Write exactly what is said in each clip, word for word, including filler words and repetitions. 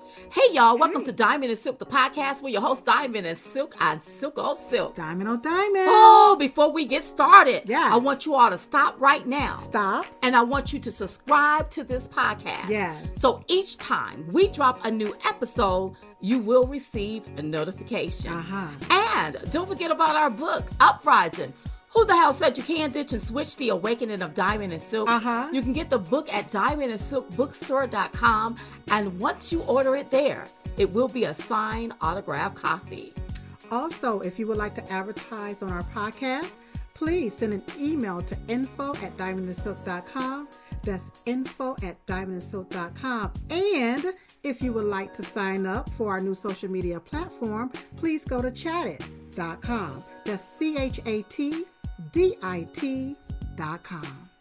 Hey y'all, welcome hey. to Diamond and Silk, the podcast where your host Diamond and Silk and Silk on Silk. Diamond on Diamond. Oh, before we get started, yeah. I want you all to stop right now. Stop. And I want you to subscribe to this podcast. Yes. So each time we drop a new episode, you will receive a notification. Uh-huh. And don't forget about our book, Uprising. Who the hell said you can't ditch and switch the awakening of Diamond and Silk? Uh-huh. You can get the book at diamond and silk bookstore dot com. And once you order it there, it will be a signed autograph copy. Also, if you would like to advertise on our podcast, please send an email to info at diamond and silk dot com. That's info at diamond and silk dot com. And if you would like to sign up for our new social media platform, please go to chat it dot com. That's C H A T D I T dot com.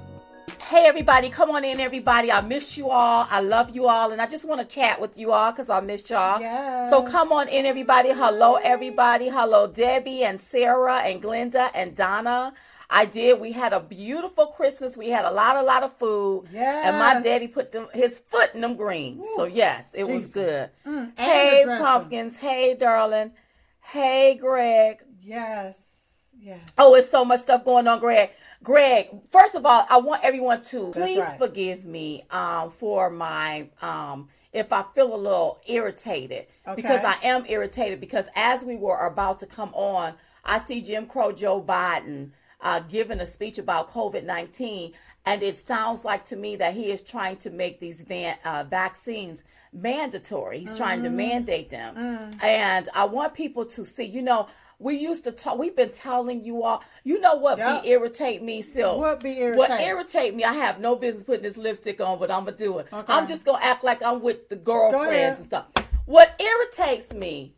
Hey everybody, come on in everybody. I miss you all. I love you all. And I just want to chat with you all because I miss y'all. Yes. So come on in everybody. Hello everybody. Hello Debbie and Sarah and Glenda and Donna. I did. We had a beautiful Christmas. We had a lot, a lot of food. Yes. And my daddy put them, his foot in them greens. Ooh. So yes, it Jesus. was good. Mm, hey pumpkins. Hey darling. Hey Greg. Yes. Yes. Oh, it's so much stuff going on, Greg. Greg, first of all, I want everyone to please right. forgive me um, for my, um, if I feel a little irritated. Okay. Because I am irritated because as we were about to come on, I see Jim Crow Joe Biden uh, giving a speech about covid nineteen. And it sounds like to me that he is trying to make these van, uh, vaccines mandatory. He's mm. trying to mandate them. Mm. And I want people to see, you know, we used to talk, we've been telling you all, you know what yep. be irritate me, Sil? What be irritate? What irritate me, I have no business putting this lipstick on, but I'm going to do it. Okay. I'm just going to act like I'm with the girlfriends and stuff. What irritates me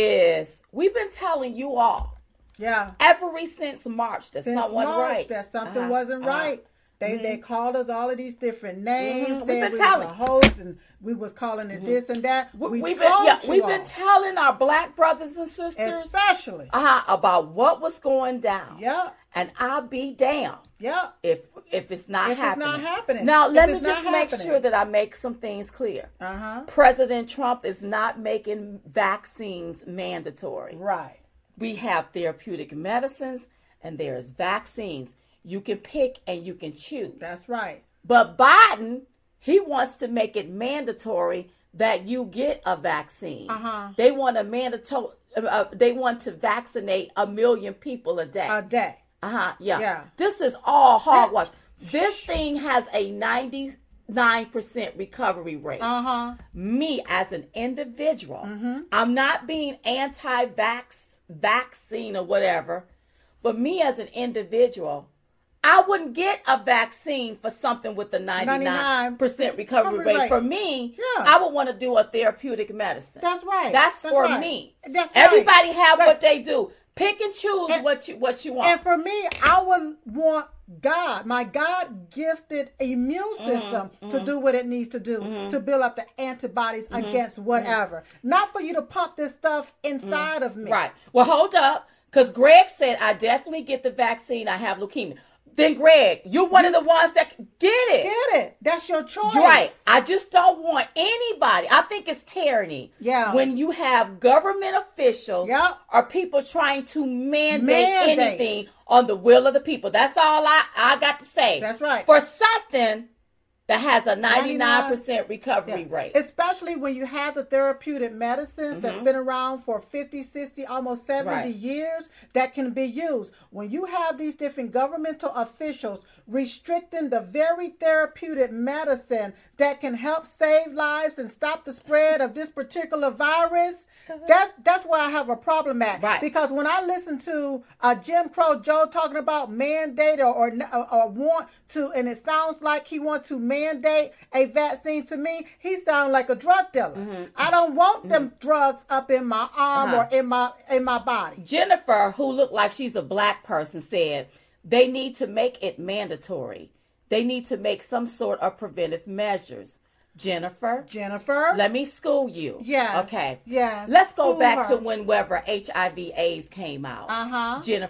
is we've been telling you all. Yeah. Ever since March that since something March, wasn't right. that something uh-huh. wasn't uh-huh. right. They mm-hmm. they called us all of these different names. Mm-hmm. We've been we telling was a host and we was calling it mm-hmm. this and that. We, we've told been, yeah, you we've all. been telling our black brothers and sisters, especially uh-huh, about what was going down. Yeah, and I'll be damned. Yeah, if if it's not if happening. It's not happening. Now if let me it's just make happening. sure that I make some things clear. Uh huh. President Trump is not making vaccines mandatory. Right. We have therapeutic medicines and there's vaccines. You can pick and you can choose. That's right. But Biden, he wants to make it mandatory that you get a vaccine. Uh-huh. They want a mandatory. Uh, they want to vaccinate a million people a day. A day. Uh huh. Yeah. Yeah. This is all hogwash. This thing has a ninety-nine percent recovery rate. Uh huh. Me as an individual, mm-hmm. I'm not being anti-vax, vaccine or whatever. But me as an individual, I wouldn't get a vaccine for something with a ninety-nine percent recovery, recovery rate. rate. For me, yeah. I would want to do a therapeutic medicine. That's right. That's, That's for right. me. That's Everybody right. have right. what they do. Pick and choose and, what you what you want. And for me, I would want God, my God-gifted immune system mm-hmm. to do what it needs to do mm-hmm. to build up the antibodies mm-hmm. against whatever. Mm-hmm. Not for you to pump this stuff inside mm-hmm. of me. Right. Well, hold up. Because Greg said, I definitely get the vaccine. I have leukemia. Then, Greg, you're one you, of the ones that get it. Get it. That's your choice. Right. I just don't want anybody. I think it's tyranny. Yeah. When you have government officials yep. or people trying to mandate, mandate anything on the will of the people. That's all I, I got to say. That's right. For something that has a ninety-nine percent recovery yeah. rate. Especially when you have the therapeutic medicines mm-hmm. that's been around for fifty, sixty, almost seventy right. years that can be used. When you have these different governmental officials restricting the very therapeutic medicine that can help save lives and stop the spread of this particular virus, that's that's where I have a problem at. Right. Because when I listen to uh, Jim Crow Joe talking about mandate or, or, or want to, and it sounds like he wants to mandate a vaccine, to me, he sounds like a drug dealer. Mm-hmm. I don't want them mm-hmm. drugs up in my arm uh-huh. or in my in my body. Jennifer, who looked like she's a black person, said they need to make it mandatory. They need to make some sort of preventive measures. Jennifer. Jennifer. Let me school you. Yeah. Okay. Yeah. Let's go school back her. to whenever H I V AIDS came out. Uh-huh. Jennifer.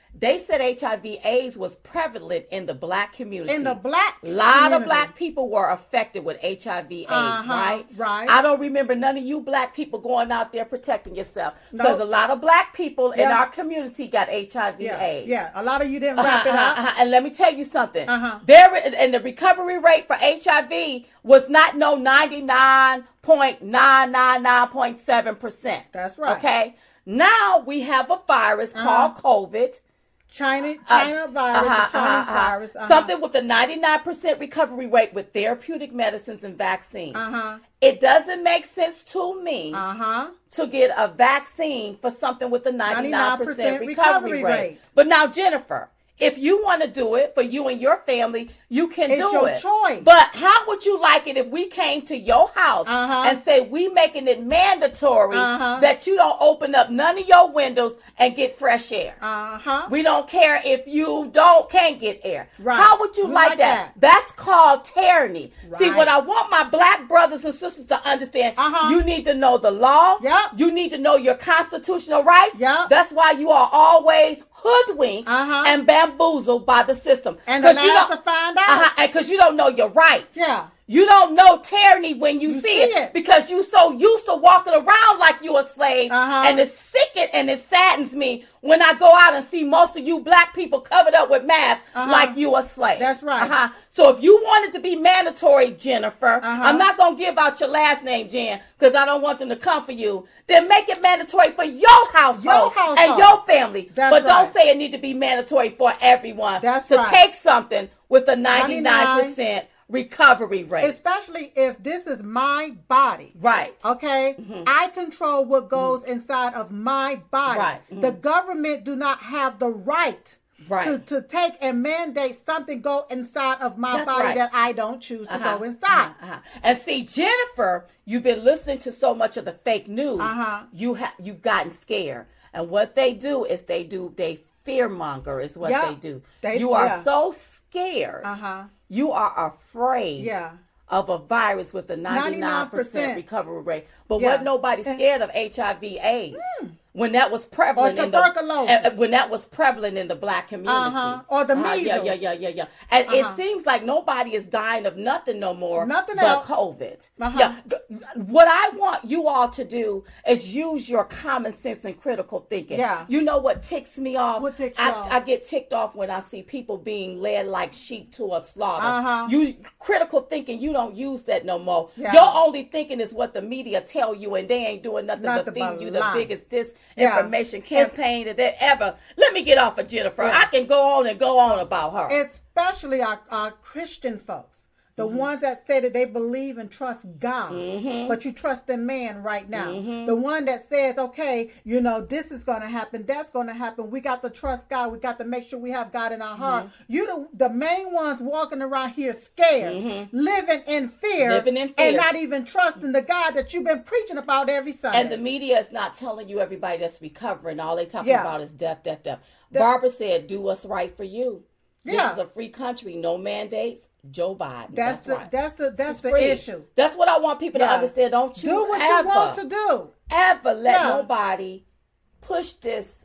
They said H I V AIDS was prevalent in the black community. In the black A lot community. of black people were affected with H I V AIDS, Uh-huh, right? right. I don't remember none of you black people going out there protecting yourself. Because Nope. a lot of black people in Yeah. our community got H I V Yeah, AIDS. yeah. A lot of you didn't wrap it Uh-huh, up. uh-huh. And let me tell you something. Uh-huh. There and the recovery rate for H I V was not no ninety-nine point nine nine nine seven percent. That's right. Okay. Now we have a virus Uh-huh. called COVID. China, China Uh, virus, uh-huh, the Chinese uh-huh. virus. Uh-huh. Something with a ninety-nine percent recovery rate with therapeutic medicines and vaccines. Uh-huh. It doesn't make sense to me Uh-huh. to get a vaccine for something with a ninety-nine percent recovery, recovery rate. rate. But now, Jennifer, if you want to do it for you and your family, you can It's do your it. choice. But how would you like it if we came to your house Uh-huh. and say we making it mandatory Uh-huh. that you don't open up none of your windows and get fresh air? Uh-huh. We don't care if you don't can't get air. Right. How would you We like, like that? that. That's called tyranny. See, Right. what I want my black brothers and sisters to understand, Uh-huh. you need to know the law. Yep. You need to know your constitutional rights. Yep. That's why you are always hoodwinked Uh-huh. and bamboozled by the system. And the 'Cause you last don't- to find out. Uh-huh, and because you don't know your rights. Yeah. You don't know tyranny when you, You see, see it, it. because you so used to walking around like you a slave. Uh-huh. And it sickens and it saddens me when I go out and see most of you black people covered up with masks Uh-huh. like you a slave. That's right. Uh-huh. So if you want it to be mandatory, Jennifer, Uh-huh. I'm not going to give out your last name, Jen, because I don't want them to come for you. Then make it mandatory for your household, Your household. and your family. That's but don't right. say it need to be mandatory for everyone. That's to right. take something with a ninety-nine percent recovery rate. Especially if this is my body. Right. Okay? I control what goes inside of my body. Right. Mhm. The government do not have the right Right. to, to take and mandate something go inside of my That's body right. that I don't choose to Uh-huh, go inside. uh-huh, uh-huh. And see, Jennifer, you've been listening to so much of the fake news. Uh-huh. You have you've gotten scared, and what they do is they do they fearmonger is what Yep. they do. They- you are yeah. so scared. Uh-huh. You are afraid. Yeah. Of a virus with a ninety-nine percent ninety-nine percent recovery rate. But Yeah. wasn't nobody scared of H I V AIDS when that was prevalent Or in the tuberculosis. uh, when that was prevalent in the black community. Uh-huh. Or the Uh-huh. Yeah, measles. yeah, yeah, yeah, yeah. And Uh-huh. it seems like nobody is dying of nothing no more Nothing but else. COVID. Uh-huh. Yeah. G- What I want you all to do is use your common sense and critical thinking. Yeah. You know what ticks me off? What ticks you I, off? I get ticked off when I see people being led like sheep to a slaughter. Uh-huh. You critical thinking, you don't use that no more. Yeah. Your only thinking is what the media tell you, and they ain't doing nothing Nothing but feeding but you the lie. biggest Yeah. disinformation campaign that they ever. Let me get off of Jennifer. Yeah. I can go on and go on about her. Especially our, our Christian folks. The Mm-hmm. ones that say that they believe and trust God, Mm-hmm. but you trust in man right now. The one that says, okay, you know, this is going to happen, that's going to happen. We got to trust God. We got to make sure we have God in our heart. Mm-hmm. You the, the main ones walking around here scared, living in fear, Living in and fear. not even trusting the God that you've been preaching about every Sunday. And the media is not telling you everybody that's recovering. All they talking Yeah. about is death, death, death. Barbara said, do what's right for you. Yeah. This is a free country. No mandates. Joe Biden. that's, That's, the right. that's the that's It's the free. issue. That's what I want people to Yeah. understand. Don't you Do what ever, you want to do. ever let Yeah. nobody push this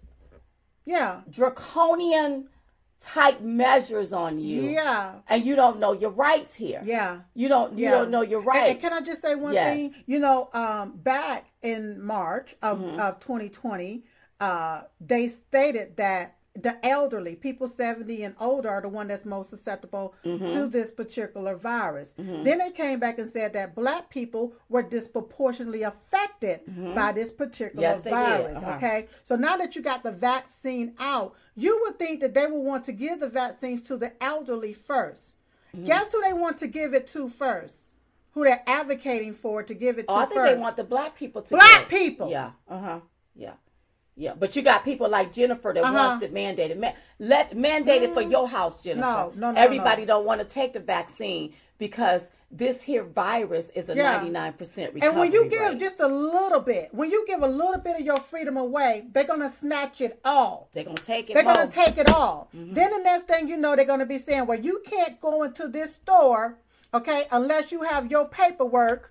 Yeah. draconian type measures on you. Yeah. And you don't know your rights here. Yeah. You don't you Yeah. don't know your And- rights. And can I just say one Yes. thing? You know, um, back in March of, Mm-hmm. of twenty twenty, uh, they stated that the elderly, people seventy and older, are the one that's most susceptible Mm-hmm. to this particular virus. Then they came back and said that black people were disproportionately affected by this particular Mm-hmm. Yes, they did. virus. Uh-huh. Okay, so now that you got the vaccine out, you would think that they would want to give the vaccines to the elderly first. Mm-hmm. Guess who they want to give it to first? Who they're advocating for to give it to Oh, I think first? they want the black people to Black get it. people. Yeah. Uh-huh. Yeah. Yeah. But you got people like Jennifer that Uh-huh. wants it mandated. Ma- let mandate it for your house, Jennifer. No, no, no, Everybody no. don't want to take the vaccine because this here virus is a Yeah. ninety-nine percent recovery And when you give rate. just a little bit, when you give a little bit of your freedom away, they're going to snatch it all. they're going to take it They're going more. to take it all. Mm-hmm. Then the next thing you know, they're going to be saying, well, you can't go into this store, okay, unless you have your paperwork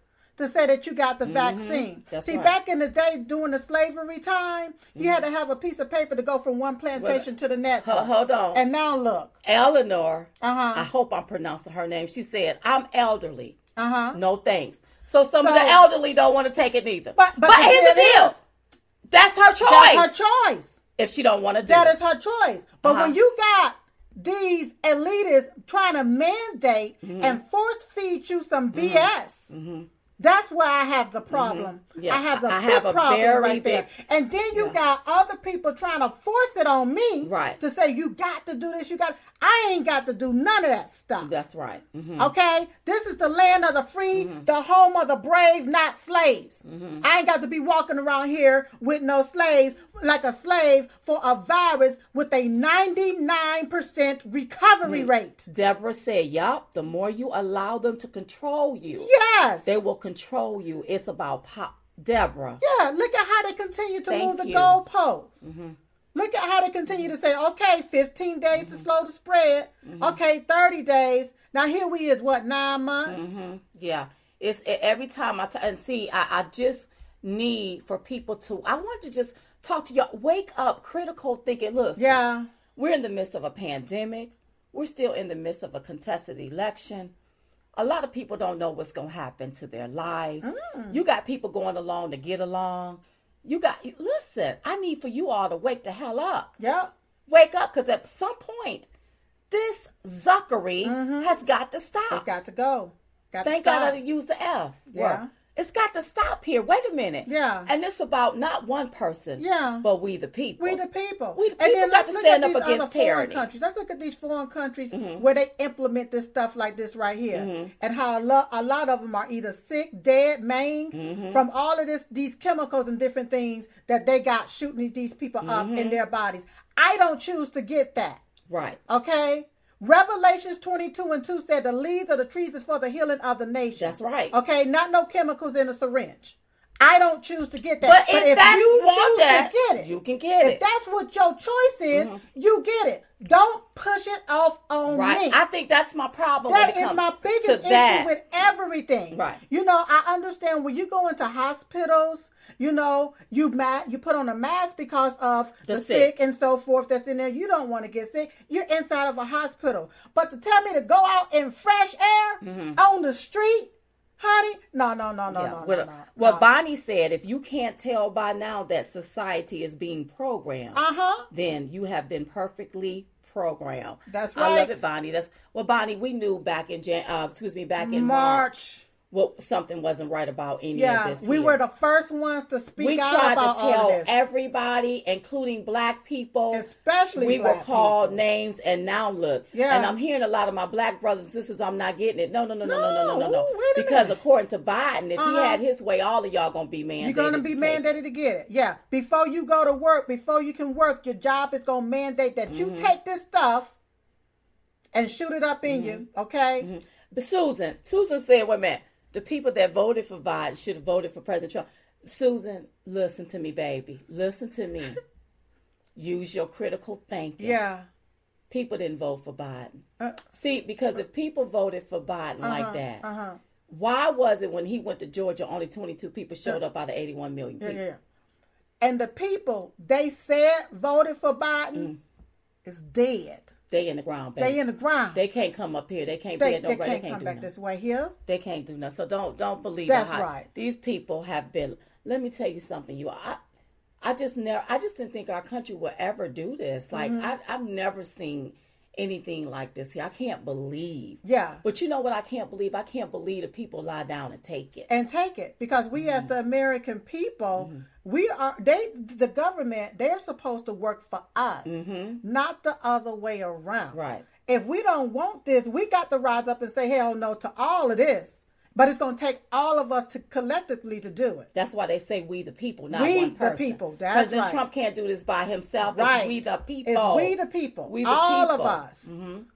to say that you got the mm-hmm. vaccine. That's See, right. back in the day during the slavery time, you mm-hmm. had to have a piece of paper to go from one plantation well, to the next. H- hold on. And now look. Eleanor, uh-huh. I hope I'm pronouncing her name. She said, I'm elderly. Uh-huh. No thanks. So some so, of the elderly don't want to take it either. But, but, but here's the deal. Is, That's her choice. That's her choice. If she don't want to do that it. That is her choice. But uh-huh. when you got these elitists trying to mandate mm-hmm. and force feed you some B S, mm-hmm. that's where I have the problem. Mm-hmm. Yeah. I have the I big have a problem very right big, there. And then you yeah. got other people trying to force it on me right. to say, you got to do this, you got I ain't got to do none of that stuff. That's right. Mm-hmm. Okay? This is the land of the free, mm-hmm. the home of the brave, not slaves. Mm-hmm. I ain't got to be walking around here with no slaves, like a slave for a virus with a ninety-nine percent recovery mm-hmm. rate. Deborah said, yup, the more you allow them to control you, yes, they will control you. It's about pop. Deborah. Yeah, look at how they continue to Thank move the you. goalposts. Mm-hmm. Look at how they continue to say, okay, fifteen days mm-hmm. to slow the spread. Mm-hmm. Okay, thirty days. Now here we is, what, nine months? Mm-hmm. Yeah. It's every time I, t- and see, I, I just need for people to, I want to just talk to y'all. Wake up, critical thinking. Look, yeah, we're in the midst of a pandemic. We're still in the midst of a contested election. A lot of people don't know what's going to happen to their lives. Mm. You got people going along to get along. You got, listen, I need for you all to wake the hell up. Yeah. Wake up, because at some point, this zuckery mm-hmm. has got to stop. It's got to go. Got Thank to stop. God I didn't use the F word. Yeah. It's got to stop here. Wait a minute. Yeah. And it's about not one person, yeah. but we the people. We the people. We the and people then got let's to look stand at up these against other foreign tyranny. countries. Let's look at these foreign countries mm-hmm. where they implement this stuff like this right here. Mm-hmm. And how a lot, a lot of them are either sick, dead, maimed mm-hmm. from all of this, these chemicals and different things that they got shooting these people up mm-hmm. in their bodies. I don't choose to get that. Right. Okay? Revelations twenty-two and two said the leaves of the trees is for the healing of the nation. That's right. Okay? Not no chemicals in a syringe. I don't choose to get that. But, but if, if that's you want choose that, to get it, you can get if it. If that's what your choice is, mm-hmm. you get it. Don't push it off on right. me. I think that's my problem. That when it is my comes biggest to that. issue with everything. Right. You know, I understand when you go into hospitals, you know, you ma- you put on a mask because of the, the sick. sick and so forth that's in there. You don't want to get sick. You're inside of a hospital. But to tell me to go out in fresh air mm-hmm. on the street, honey, no, no, no, no, yeah. no, well, no, no. Well, no. Bonnie said, if you can't tell by now that society is being programmed, uh-huh. then you have been perfectly programmed. That's right. I love it, Bonnie. That's well, Bonnie. We knew back in Jan- uh, excuse me, back in March. March. Well, something wasn't right about any yeah, of this. we here. were the first ones to speak we out tried about to tell all this. everybody, including black people, especially we black were called people. names, and now look. Yeah. And I'm hearing a lot of my black brothers and sisters. I'm not getting it. No, no, no, no, no, no, no, no, no. Ooh, wait a Because minute. according to Biden, if Uh-huh. he had his way, all of y'all gonna be mandated. You're gonna be to mandated take to get it. Yeah. Before you go to work, before you can work, your job is gonna mandate that mm-hmm. you take this stuff and shoot it up in mm-hmm. you. Okay. Mm-hmm. But Susan, Susan said, "Wait a minute. The people that voted for Biden should have voted for President Trump." Susan, listen to me, baby. Listen to me. Use your critical thinking. Yeah. People didn't vote for Biden. Uh, See, because if people voted for Biden uh-huh, like that, uh-huh. why was it when he went to Georgia, only twenty-two people showed up out of eighty-one million people? Yeah, yeah. And the people they said voted for Biden Mm. is dead. They in the ground, baby. They in the ground. They can't come up here. They can't They, be at no they right. can't They can't come do back nothing. this way here. They can't do nothing. So don't don't believe That's the hype. right. These people have been. Let me tell you something. You, I, I just never. I just didn't think our country would ever do this. Like Mm-hmm. I, I've never seen anything like this here. I can't believe. Yeah. But you know what? I can't believe. I can't believe that people lie down and take it. And take it because we, mm-hmm. as the American people, mm-hmm. we are they the government. They're supposed to work for us, mm-hmm. not the other way around. Right. If we don't want this, we got to rise up and say hell no to all of this. But it's going to take all of us to collectively to do it. That's why they say we the people, not we one person. the people. That's President right. Trump can't do this by himself. Right. It's we the people. It's we the people. We the all people. of us. Mm-hmm.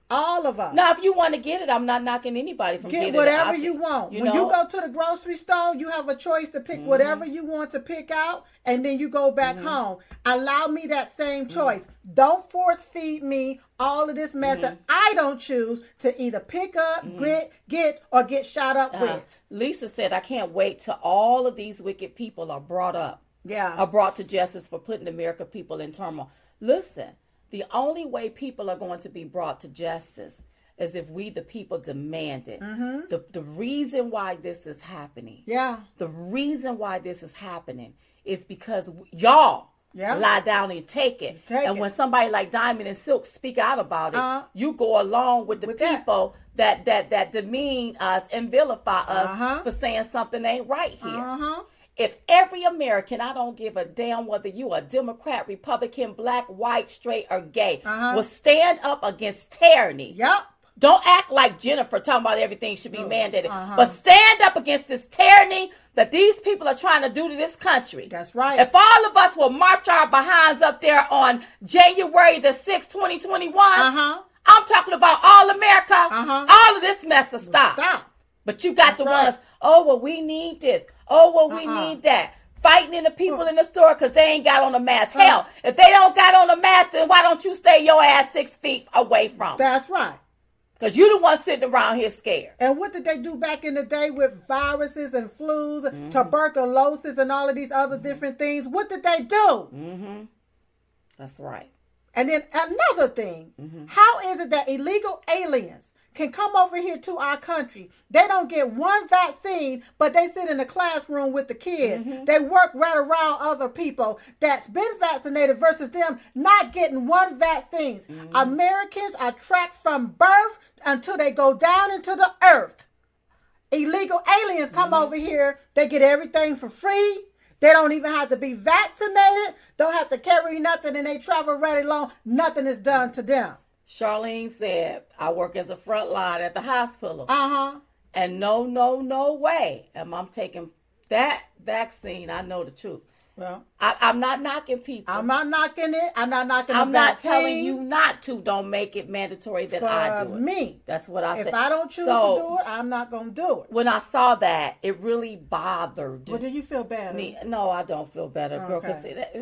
All of us. Now, if you want to get it, I'm not knocking anybody from Get getting whatever it. you want. You when know? you go to the grocery store, you have a choice to pick mm-hmm. whatever you want to pick out, and then you go back mm-hmm. home. Allow me that same choice. Mm-hmm. Don't force feed me all of this mess mm-hmm. that I don't choose to either pick up, mm-hmm. get, get, or get shot up uh, with. Lisa said, I can't wait till all of these wicked people are brought up. Yeah. Are brought to justice for putting the American people in turmoil. Listen, the only way people are going to be brought to justice is if we, the people, demand it. Mm-hmm. The, the reason why this is happening. Yeah. The reason why this is happening is because y'all yeah. lie down and take it. Take and it. when somebody like Diamond and Silk speak out about it, uh, you go along with the with people that. that that that demean us and vilify us uh-huh. for saying something ain't right here. Uh-huh. If every American, I don't give a damn whether you are Democrat, Republican, black, white, straight, or gay, uh-huh. will stand up against tyranny. Yep. Don't act like Jennifer talking about everything should be uh-huh. mandated. But stand up against this tyranny that these people are trying to do to this country. That's right. If all of us will march our behinds up there on January the sixth, twenty twenty-one, uh-huh. I'm talking about all America, uh-huh. all of this mess will stop. stop. But you got That's the right. ones, oh, well, we need this. Oh, well, we uh-uh. need that. Fighting in the people uh-huh. in the store because they ain't got on a mask. uh-huh. Hell, if they don't got on a mask, then why don't you stay your ass six feet away from them? That's right. Because you the one sitting around here scared. And what did they do back in the day with viruses and flus, mm-hmm. tuberculosis, and all of these other mm-hmm. different things? What did they do? Mm-hmm. That's right. And then another thing, mm-hmm. how is it that illegal aliens can come over here to our country? They don't get one vaccine, but they sit in the classroom with the kids. Mm-hmm. They work right around other people that's been vaccinated versus them not getting one vaccine. Mm-hmm. Americans are tracked from birth until they go down into the earth. Illegal aliens come mm-hmm. over here. They get everything for free. They don't even have to be vaccinated. Don't have to carry nothing, and they travel right along. Nothing is done to them. Charlene said, I work as a front line at the hospital. Uh-huh. And no, no, no way am I taking that vaccine. I know the truth. Well, I, I'm not knocking people. I'm not knocking it. I'm not knocking I'm the not vaccine. telling you not to. Don't make it mandatory that For I do it. me. That's what I if said. If I don't choose so, to do it, I'm not going to do it. When I saw that, it really bothered Well, do you feel better? me. No, I don't feel better, girl. Because okay.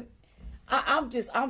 I'm just, I'm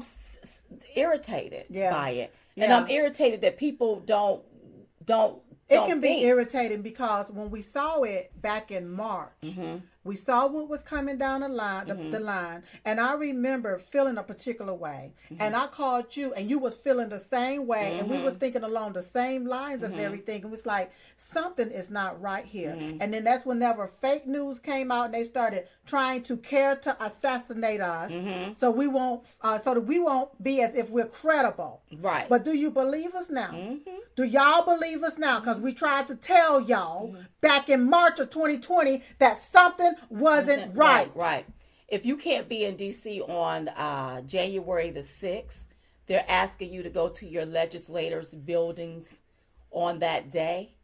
irritated yeah. by it. Yeah. And I'm irritated that people don't, don't, It don't can think. be irritating because when we saw it back in March, mm-hmm. we saw what was coming down the line, the, mm-hmm. the line, and I remember feeling a particular way. Mm-hmm. And I called you, and you was feeling the same way, mm-hmm. and we was thinking along the same lines of mm-hmm. everything. It was like something is not right here. Mm-hmm. And then that's whenever fake news came out, and they started trying to care to assassinate us, mm-hmm. so we won't, uh, so that we won't be as if we're credible. Right. But do you believe us now? Mm-hmm. Do y'all believe us now? Because we tried to tell y'all mm-hmm. back in March of twenty twenty that something wasn't right. Right, right. If you can't be in D C on uh, January the sixth, they're asking you to go to your legislators' buildings on that day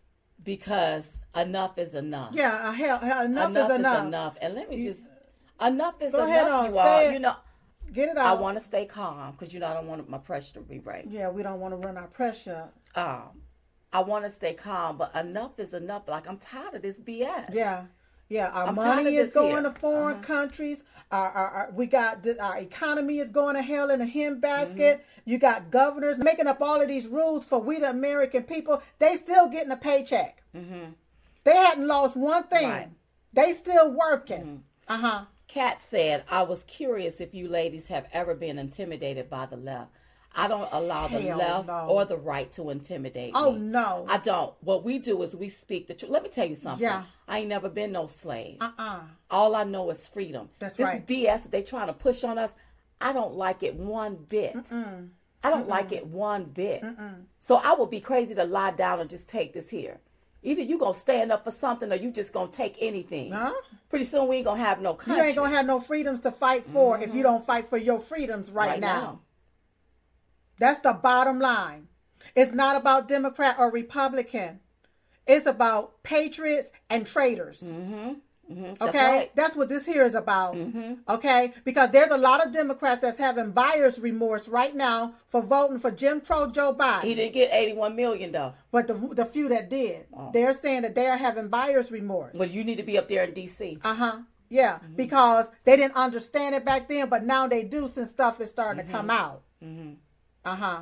because enough is enough. Yeah, hell, hell, enough, enough is enough. Is enough. And let me just, enough is go enough, ahead on, you all. say it. You know, Get it I out. want to stay calm because, you know, I don't want my pressure to be raised. Yeah, we don't want to run our pressure up. Um, I want to stay calm, but enough is enough. Like, I'm tired of this B S. Yeah. Yeah, our I'm money is going here. to foreign uh-huh. countries. Our, our, our we got the, our economy is going to hell in a hen basket. Mm-hmm. You got governors making up all of these rules for we the American people. They still getting a paycheck. Mm-hmm. They hadn't lost one thing. Right. They still working. Mm-hmm. Uh huh. Kat said, I was curious if you ladies have ever been intimidated by the left. I don't allow the Hell left no. or the right to intimidate oh, me. Oh, no. I don't. What we do is we speak the truth. Let me tell you something. Yeah. I ain't never been no slave. Uh-uh. All I know is freedom. That's this right. This B S that they trying to push on us, I don't like it one bit. Mm-mm. I don't Mm-mm. like it one bit. Mm-mm. So I would be crazy to lie down and just take this here. Either you going to stand up for something or you just going to take anything. Huh? Pretty soon we ain't going to have no country. You ain't going to have no freedoms to fight for mm-hmm. if you don't fight for your freedoms right, right now. now. That's the bottom line. It's not about Democrat or Republican. It's about patriots and traitors. Mm-hmm. Mm-hmm. That's Okay, right. that's what this here is about. Mm-hmm. Okay, because there's a lot of Democrats that's having buyer's remorse right now for voting for Jim Crow Joe Biden. He didn't get eighty-one million though. But the the few that did, Oh. they're saying that they are having buyer's remorse. Well, you need to be up there in D C. Uh huh. Yeah, mm-hmm. because they didn't understand it back then, but now they do since stuff is starting mm-hmm. to come out. Mm-hmm. Uh huh.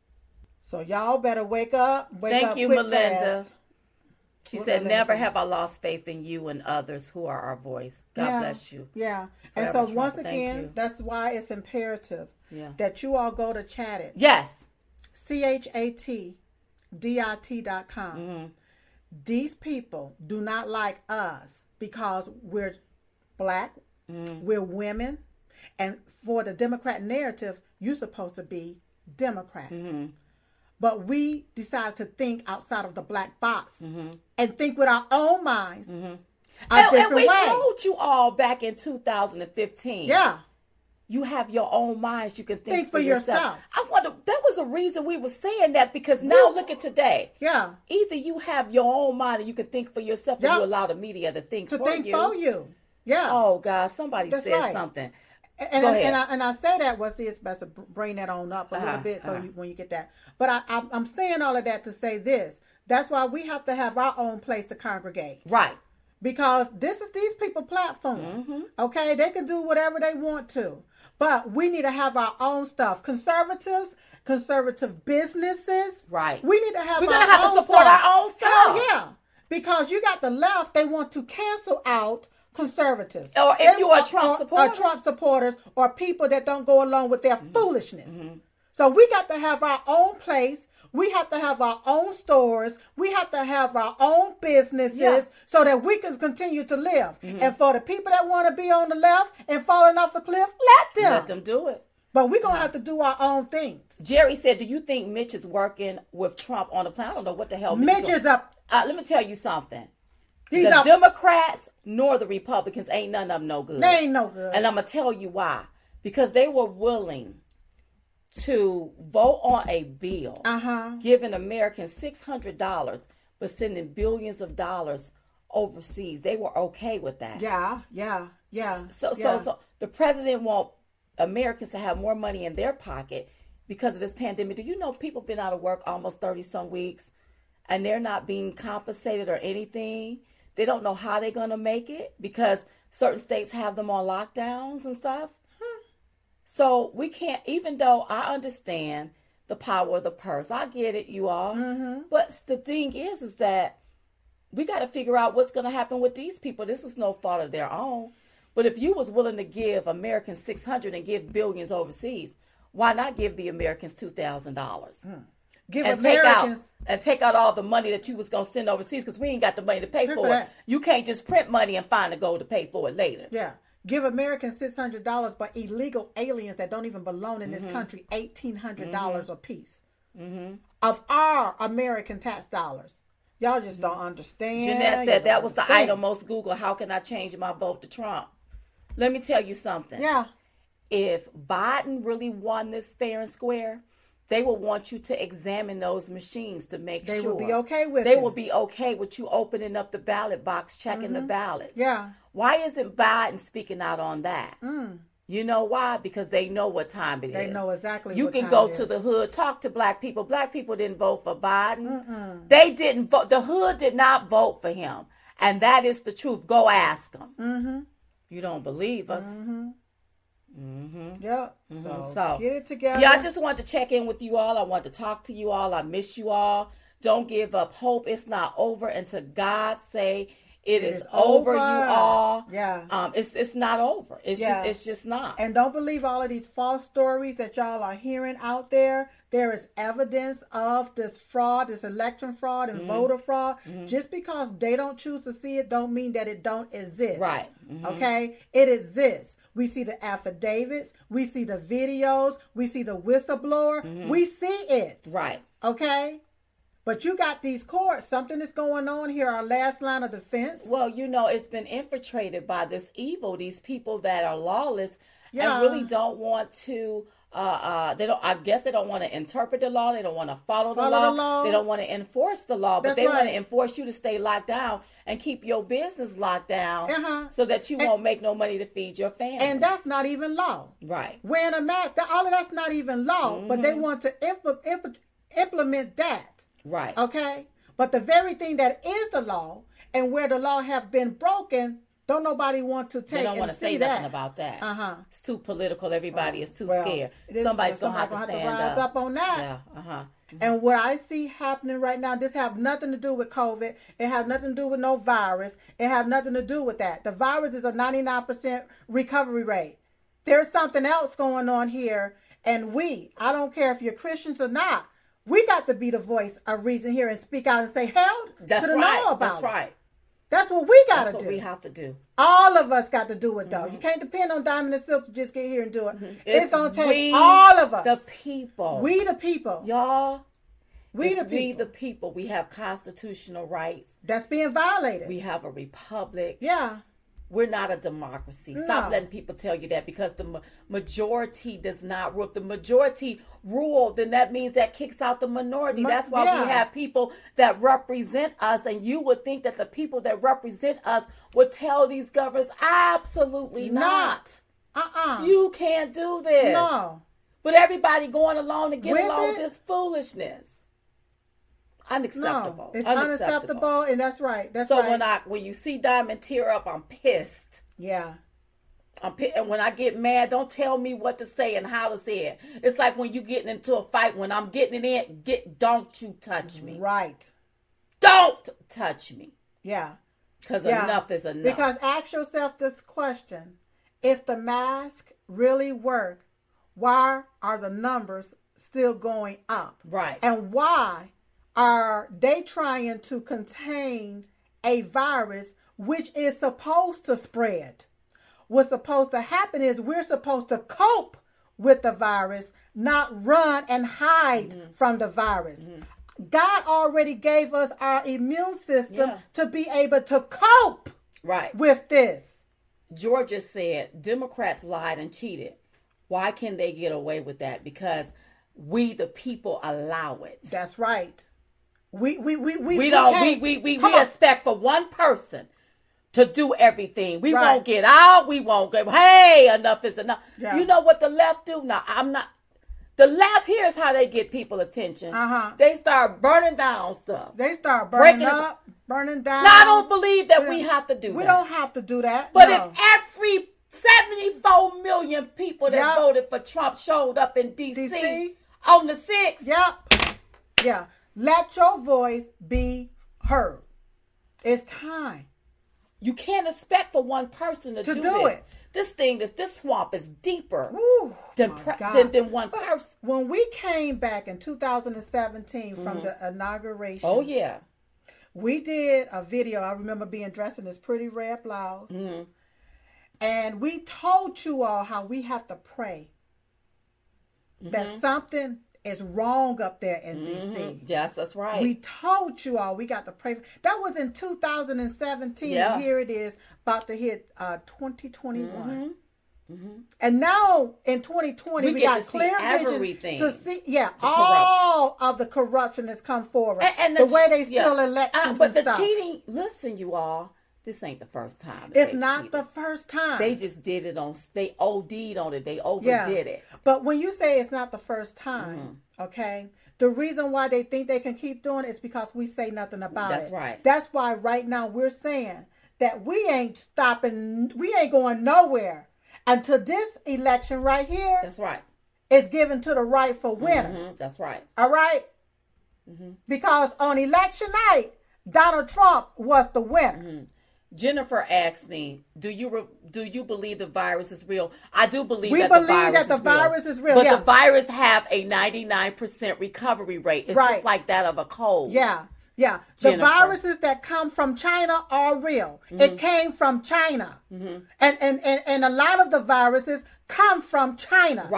So y'all better wake up. Wake Thank up you, quick Melinda. fast. She What said, Melinda never say? have I lost faith in you and others who are our voice. God yeah. bless you. Yeah. Forever and so Trump. once Thank again, you. that's why it's imperative Yeah. that you all go to Chat It. Yes. C H A T D I T dot com. Mm-hmm. These people do not like us because we're black, Mm-hmm. we're women, and for the Democrat narrative, you're supposed to be Democrats. Mm-hmm. But we decided to think outside of the black box Mm-hmm. and think with our own minds Mm-hmm. a And, different and we way. told you all back in two thousand fifteen. Yeah. You have your own minds. You can think, Think for, for yourself. yourselves. I wonder, that was a reason we were saying that, because now look at today. Yeah. Either you have your own mind and you can think for yourself, or Yeah. you allow the media to think To for think you. for you. Yeah. Oh, God, somebody That's said right. something. And, Go and, ahead. and, I, and I say that was it's best to bring that on up a Uh-huh, little bit so uh-huh. you, when you get that. But I, I, I'm saying all of that to say this. That's why we have to have our own place to congregate. Right. Because this is these people platform. Mm-hmm. Okay? They can do whatever they want to. But we need to have our own stuff. Conservatives, conservative businesses. Right. We need to have We're our gonna have to own support stuff. our own stuff. Hell yeah. Because you got the left, they want to cancel out conservatives. Or if They- you are a Trump or- supporter. Or Trump supporters or people that don't go along with their Mm-hmm. foolishness. So we got to have our own place. We have to have our own stores. We have to have our own businesses Yeah. so that we can continue to live. Mm-hmm. And for the people that want to be on the left and falling off a cliff, let them. Let them do it. But we're going to have to do our own things. Jerry said, do you think Mitch is working with Trump on the plan? I don't know what the hell Mitch Mitch is up. Uh, let me tell you something. He's the up. Democrats nor the Republicans ain't none of them no good. They ain't no good. And I'm going to tell you why. Because they were willing to vote on a bill Uh-huh. giving Americans six hundred dollars but sending billions of dollars overseas. They were okay with that. Yeah, yeah, yeah. So, yeah. so, so the president want Americans to have more money in their pocket because of this pandemic. Do you know people been out of work almost thirty some weeks and they're not being compensated or anything? They don't know how they're going to make it because certain states have them on lockdowns and stuff. Hmm. So we can't, even though I understand the power of the purse, I get it, you all. Mm-hmm. But the thing is, is that we got to figure out what's going to happen with these people. This is no fault of their own. But if you was willing to give Americans six hundred dollars and give billions overseas, why not give the Americans two thousand dollars? Mm. Give And Americans. take out and take out all the money that you was gonna send overseas because we ain't got the money to pay Pay for, for it. that. You can't just print money and find the gold to pay for it later. Yeah. Give Americans six hundred dollars, but illegal aliens that don't even belong in Mm-hmm. this country, eighteen hundred dollars a piece Mm-hmm. of our American tax dollars. Y'all just don't understand. Jeanette You said don't that was the understand. item most Google. How can I change my vote to Trump? Let me tell you something. Yeah. If Biden really won this fair and square, they will want you to examine those machines to make They sure. will be okay with They it. will be okay with you opening up the ballot box, checking the ballots. Yeah. Why isn't Biden speaking out on that? Mm. You know why? Because they know what time it is. They know exactly You what can time go it to is. the hood, talk to black people. Black people didn't vote for Biden. Mm-mm. They didn't vote. The hood did not vote for him. And that is the truth. Go ask them. Mm-hmm. You don't believe us. Mm-hmm. Mm-hmm. Yep. Mhm. So, So, get it together. Yeah, I just wanted to check in with you all. I want to talk to you all. I miss you all. Don't give up hope. It's not over until God say it is, is over. over. You all. Yeah. Um. It's it's not over. It's Yeah. just it's just not. And don't believe all of these false stories that y'all are hearing out there. There is evidence of this fraud, this election fraud and Mm-hmm. voter fraud. Just because they don't choose to see it don't mean that it don't exist. Right. Mhm. Okay? It exists. We see the affidavits. We see the videos. We see the whistleblower. We see it. Right. Okay? But you got these courts. Something is going on here. Our last line of defense. Well, you know, it's been infiltrated by this evil. These people that are lawless Yeah. and really don't want to. Uh, uh, they don't. I guess they don't want to interpret the law. They don't want to follow, Follow the, law. the law. They don't want to enforce the law, but That's they want right. to enforce you to stay locked down and keep your business locked down, Uh-huh. so that you And- won't make no money to feed your family. And that's not even law. right. Wearing a mask, that, all of that's not even law. But they want to impl- impl- implement that. Right. Okay? But the very thing that is the law and where the law have been broken, don't nobody want to take They don't and want to see say that. nothing about that. Uh-huh. It's too political. Everybody is too Well, scared. it is- Somebody's gonna somebody have to gonna stand rise up. up on that. Yeah. Uh huh. And what I see happening right now, this have nothing to do with COVID. It has nothing to do with no virus. It has nothing to do with that. The virus is a ninety-nine percent recovery rate. There's something else going on here. And we, I don't care if you're Christians or not, we got to be the voice of reason here and speak out and say, hell That's to the right. know about That's it. right. That's what we got That's to what do. we have to do. All of us got to do it, though. You can't depend on Diamond and Silk to just get here and do it. It's, It's going to take we, all of us. The people. we the people. Y'all. we it's the people. We the people. We have constitutional rights. That's being violated. We have a republic. yeah. We're not a democracy. Stop No. letting people tell you that, because the ma- majority does not rule. If the majority rule, then that means that kicks out the minority. Ma- That's why yeah. we have people that represent us. And you would think that the people that represent us would tell these governors, absolutely not. Uh-uh. You can't do this. No. But everybody going along to get With along it? with this foolishness. Unacceptable. No. It's unacceptable, and that's right. That's So right. when I when you see Diamond tear up, I'm pissed. yeah. I'm pi- and when I get mad, don't tell me what to say and how to say it. It's like when you getting into a fight. When I'm getting it in, get don't you touch me. Right. Don't touch me. Yeah. Because Yeah. enough is enough. Because ask yourself this question. If the mask really work, why are the numbers still going up? Right. And why are they trying to contain a virus which is supposed to spread? What's supposed to happen is we're supposed to cope with the virus, not run and hide Mm-hmm. from the virus. Mm-hmm. God already gave us our immune system Yeah. to be able to cope Right. with this. Georgia said Democrats lied and cheated. Why can they get away with that? Because we, the people, allow it. That's right. We we we we, We don't. We can't- we we, Come we on. expect for one person to do everything. We Right. won't get out. We won't go. Hey, enough is enough. Yeah. You know what the left do? Now I'm not. The left, here's how they get people attention. Uh-huh. They start burning down stuff. They start burning Breaking it- up, burning down. Now I don't believe that we have to do We that. don't have to do that. But no. if every seventy-four million people that Yep. voted for Trump showed up in D C, D C? on the sixth, Yep. Yeah. Let your voice be heard. It's time. you can't expect for one person to, To do, do this. it. This thing, this this swamp is deeper Woo, than, my pre- God. than than one But person. when we came back in two thousand seventeen from the inauguration, Oh yeah, we did a video. I remember being dressed in this pretty red blouse. Mm-hmm. And we told you all how we have to pray that Mm-hmm. something is wrong up there in D C. yes, that's right. We told you all we got to pray. That was in two thousand seventeen. Yeah. And here it is, about to hit uh, twenty twenty-one. Mm-hmm. And now in twenty twenty, We we, get got to see clear everything. vision to see, yeah, all of the corruption that's come forward. and, and the, way they yeah. steal elections Uh, but and the stuff. cheating. Listen, you all, this ain't the first time. that It's they not cheated. the first time. They just did it on. They O D'd on it. They overdid Yeah. it. But when you say it's not the first time, Mm-hmm. okay, the reason why they think they can keep doing it is because we say nothing about That's it. right. That's why right now we're saying that we ain't stopping, we ain't going nowhere until this election right here That's right. is given to the rightful winner. Mhm, that's right. All right? Mm-hmm. Because on election night, Donald Trump was the winner. Mm-hmm. Jennifer asked me, "Do you re- do you believe the virus is real?" I do believe We that believe the virus that the is real. virus is real, But yeah. the virus have a ninety-nine percent recovery rate. It's Right. just like that of a cold. Yeah, yeah. The Jennifer. viruses that come from China are real. Mm-hmm. It came from China. And, and, and, and a lot of the viruses come from China. Right.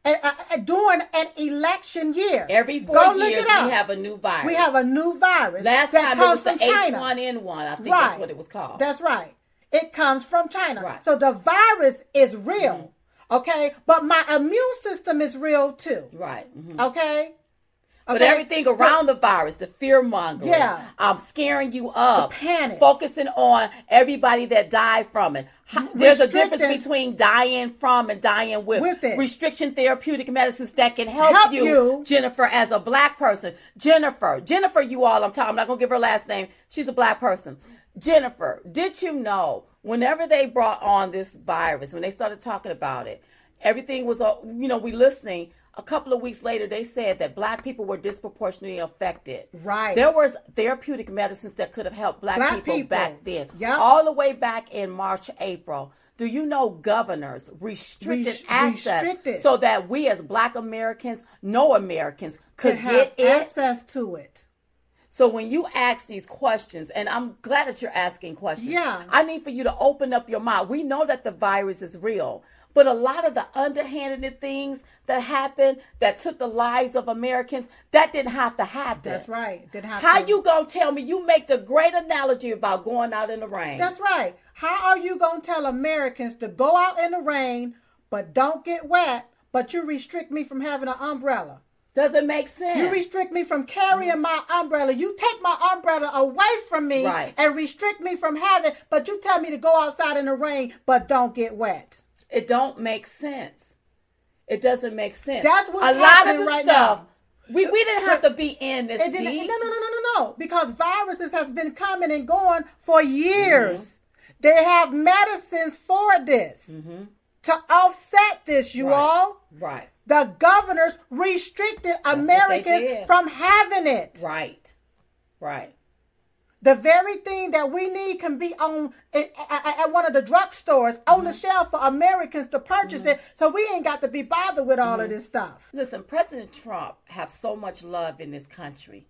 uh, uh, during an election year. Every four Go look years, it up. we have a new virus. We have a new virus. Last that time comes it was from the China. H one N one. I think Right. that's what it was called. That's right. It comes from China. Right. So the virus is real. Mm-hmm. Okay. But my immune system is real too. Right. Mm-hmm. Okay. But Okay? everything around the virus, the fear mongering, Yeah. um, scaring you up, The panic. focusing on everybody that died from it. How- There's a difference Restricting- between dying from and dying with. With it. Restriction therapeutic medicines that can help, Help you, you. Jennifer, as a black person. Jennifer, Jennifer, you all, I'm talking, I'm not going to give her last name. She's a black person. Jennifer, did you know whenever they brought on this virus, when they started talking about it, everything was, uh, you know, we listening. A couple of weeks later, they said that black people were disproportionately affected. Right. There was therapeutic medicines that could have helped black, Black people, people. back then. Yep. All the way back in March, April. Do you know governors restricted Res- access restricted. so that we as black Americans, no Americans, could To have get it? access to it. So when you ask these questions, and I'm glad that you're asking questions. Yeah. I need for you to open up your mind. We know that the virus is real, but a lot of the underhanded things that happened that took the lives of Americans, that didn't have to happen. That's right. Didn't have How to. you gonna tell me? You make the great analogy about going out in the rain. That's right. How are you going to tell Americans to go out in the rain, but don't get wet, but you restrict me from having an umbrella? Doesn't make sense. You restrict me from carrying my umbrella. You take my umbrella away from me Right. and restrict me from having, but you tell me to go outside in the rain, but don't get wet. It don't make sense. It doesn't make sense. That's what's a lot of happening the right stuff. now. We we didn't have to be in this It didn't, deep. no, no, no, no, no, no. Because viruses has been coming and going for years. Mm-hmm. They have medicines for this. Mm-hmm. To offset this, you Right. all. Right. The governors restricted what they Americans did. from having it. Right. Right. The very thing that we need can be on at, at, at one of the drugstores mm-hmm. on the shelf for Americans to purchase mm-hmm. it, so we ain't got to be bothered with all mm-hmm. of this stuff. Listen, President Trump have so much love in this country.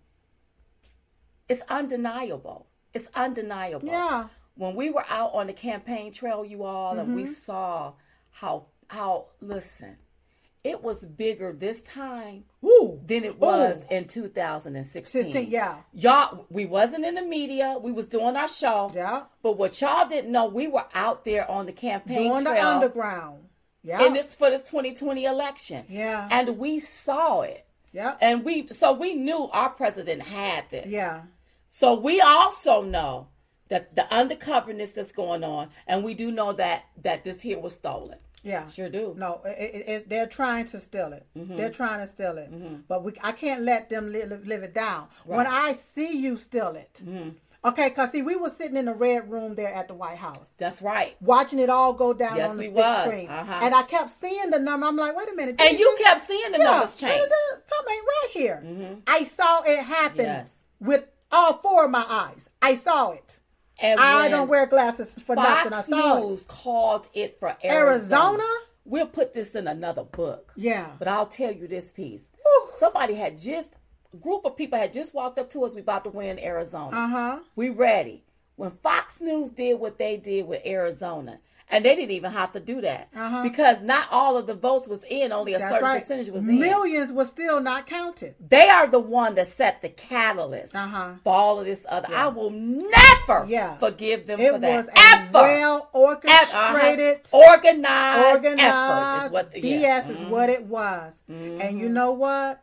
It's undeniable. It's undeniable. Yeah. When we were out on the campaign trail, you all, mm-hmm. and we saw how how listen, it was bigger this time Ooh. than it was Ooh. in two thousand sixteen. sixteen, yeah. Y'all, we wasn't in the media. We was doing our show. Yeah. But what y'all didn't know, we were out there on the campaign Doing trail. the underground. Yeah. And it's for the twenty twenty election. Yeah. And we saw it. Yeah. And we, so we knew our president had this. Yeah. So we also know that the undercoverness that's going on, and we do know that that this here was stolen. Yeah, sure do. No, it, it, it, they're trying to steal it. Mm-hmm. They're trying to steal it, mm-hmm. but we I can't let them live, live it down. Right. When I see you steal it, mm-hmm. okay? Because see, we were sitting in the red room there at the White House. That's right. Watching it all go down yes, on the we big was. screen, uh-huh. and I kept seeing the number. I'm like, wait a minute. And you just, kept seeing the yeah, numbers change. Something ain't right here. Mm-hmm. I saw it happen yes. with all four of my eyes. I saw it. And I don't wear glasses for Fox nothing. I saw News it. called it for Arizona. Arizona? We'll put this in another book. Yeah. But I'll tell you this piece. Whew. Somebody had just, a group of people had just walked up to us. We about to win Arizona. Uh-huh. We ready. When Fox News did what they did with Arizona, and they didn't even have to do that uh-huh. because not all of the votes was in, only a That's certain right. percentage was in. Millions was still not counted. They are the one that set the catalyst uh-huh. for all of this other. Yeah. I will never yeah. forgive them it for that. Was a Ever. well orchestrated, uh-huh. organized, organized effort is what the, B S yeah. is mm-hmm. what it was. Mm-hmm. And you know what?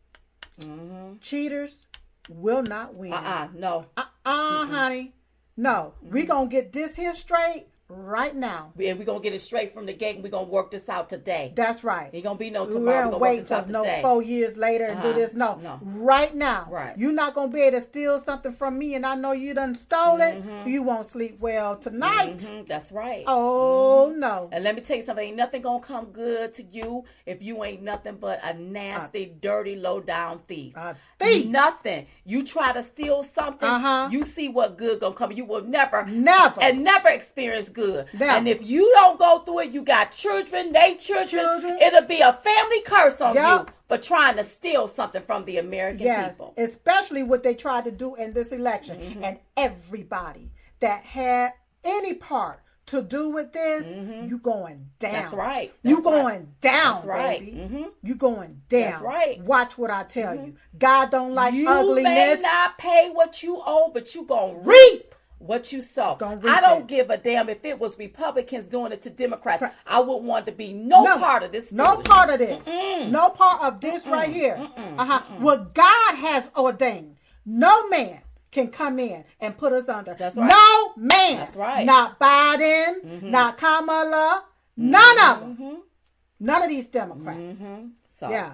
Mm-hmm. Cheaters will not win. Uh-uh, no. Uh-uh, mm-hmm. honey. No. Mm-hmm. We're going to get this here straight right now. And we're going to get it straight from the gate, and we're going to work this out today. That's right. Ain't going to be no We're tomorrow. We're wait work this out no today. four years later and uh-huh. do this. No. no. Right now. Right. You're not going to be able to steal something from me, and I know you done stole mm-hmm. it. You won't sleep well tonight. Mm-hmm. That's right. Oh, mm-hmm. no. And let me tell you something. Ain't nothing going to come good to you if you ain't nothing but a nasty, uh, dirty, low-down thief. A thief. Nothing. You try to steal something, uh-huh. you see what good going to come. You will never. Never. And never experience good. Never. And if you don't go through it, you got children, they children, children. It'll be a family curse on yep. you for trying to steal something from the American yes, people. Especially what they tried to do in this election. Mm-hmm. And everybody that had any part to do with this, mm-hmm. you going down. That's right. That's you going right. down, That's right. baby. Mm-hmm. You going down. That's right. Watch what I tell mm-hmm. you. God don't like you ugliness. You may not pay what you owe, but you gonna reap, reap what you sow. Reap I don't it. give a damn if it was Republicans doing it to Democrats. I wouldn't want to be no, no part of this. No part of this. Mm-mm. No part of this Mm-mm. right here. Mm-mm. Uh-huh. What God has ordained, no man can come in and put us under. That's right. No man. That's right. Not Biden, mm-hmm. not Kamala, none mm-hmm. of them. Mm-hmm. None of these Democrats. Mm-hmm. So, yeah.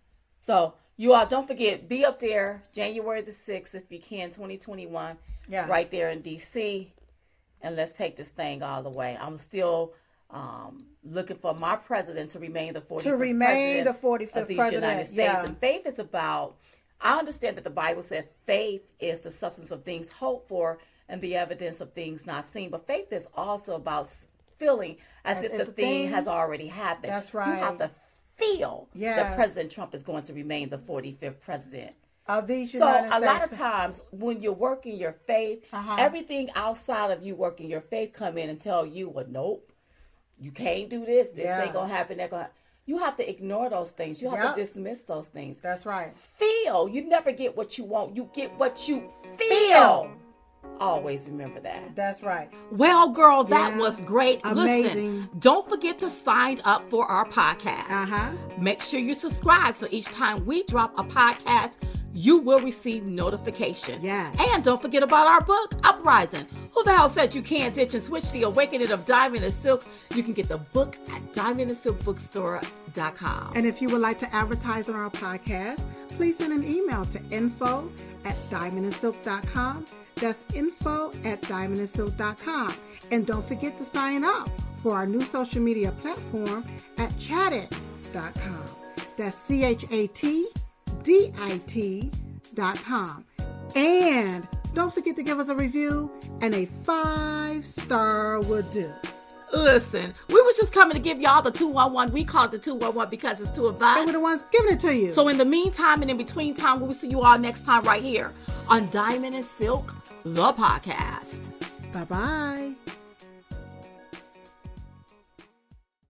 So you all don't forget, be up there January the sixth if you can, twenty twenty-one. Yeah. Right there in D C. And let's take this thing all the way. I'm still um, looking for my president to remain the forty-fifth to remain president the forty-fifth of these president. United States. Yeah. And faith is about, I understand that the Bible said faith is the substance of things hoped for and the evidence of things not seen. But faith is also about feeling as, as if the, the thing, thing has already happened. That's right. You have to feel yes. that President Trump is going to remain the forty-fifth president. Of these so United a States. lot of times when you're working your faith, uh-huh. everything outside of you working your faith come in and tell you, well, nope, you can't do this. This yeah. ain't gonna happen. That gonna. You have to ignore those things. You have yep. to dismiss those things. That's right. Feel. You never get what you want. You get what you feel. feel. Always remember that. That's right. Well, girl, that yeah. was great. Amazing. Listen, don't forget to sign up for our podcast. Uh-huh. Make sure you subscribe so each time we drop a podcast, you will receive notification. Yeah. And don't forget about our book, Uprising. Who the hell said you can't ditch and switch the awakening of Diamond and Silk? You can get the book at diamond and silk bookstore dot com. And if you would like to advertise on our podcast, please send an email to info at diamond and silk dot com. That's info at diamond and silk dot com. And don't forget to sign up for our new social media platform at chattit dot com. That's C H A T D I T dot com. And don't forget to give us a review, and a five star would do. Listen, we was just coming to give y'all the two one one. We call it the two one one because it's two of us. And we're the ones giving it to you. So in the meantime and in between time, we will see you all next time right here on Diamond and Silk, the podcast. Bye-bye.